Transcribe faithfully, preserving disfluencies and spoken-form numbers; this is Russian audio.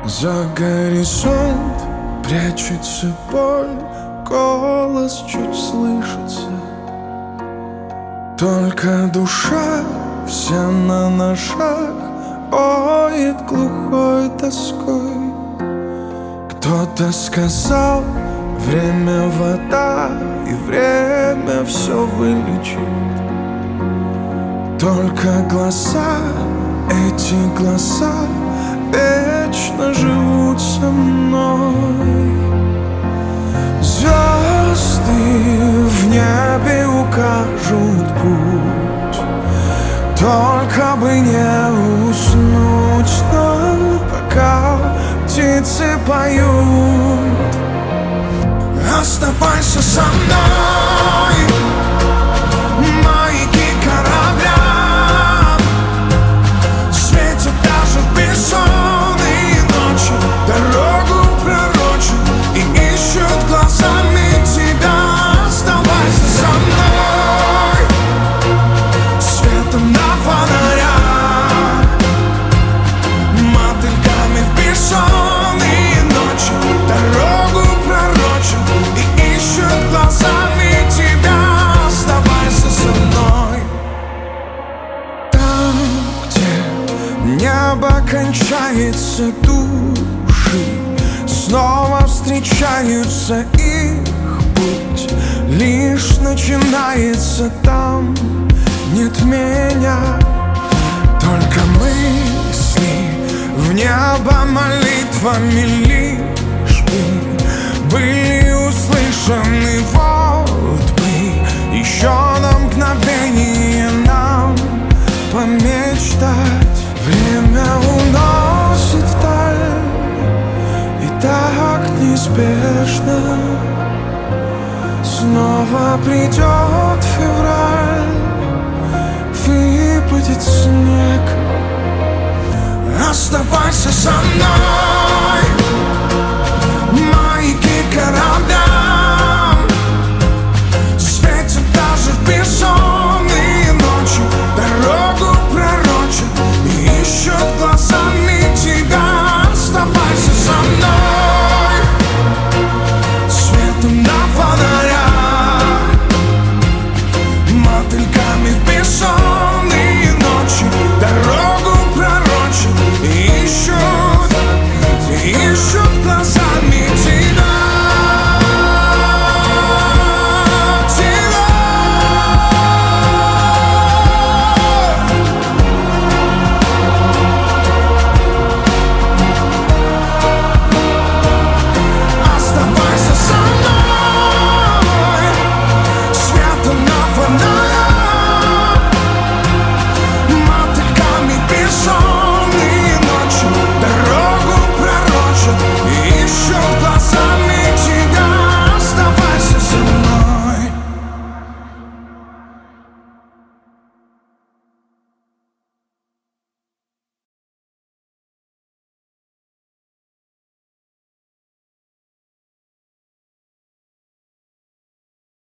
За горизонт прячется боль, голос чуть слышится. Только душа вся на ножах поет глухой тоской. Кто-то сказал, время вода, и время все вылечит. Только глаза, эти глаза вечно живут со мной. Звезды в небе укажут путь, только бы не уснуть нам, пока птицы поют. Оставайся со мной, маяки корабля светят даже в бессонные ночи, дорогу пророчат и ищут глазами тебя. Оставайся со мной, светом на фонарях, мотыльками в бессонные ночи, дорогу пророчат и ищут глазами тебя. Оставайся со мной. Там, где небо кончается, души снова встречаются, их путь лишь начинается. Там нет меня, только мысли в небо молитвами лишь бы были услышаны. Вот бы еще на мгновение нам помечтать. Время уносит вдаль, и так неспешно снова придет февраль, выпадет снег. Оставайся со мной.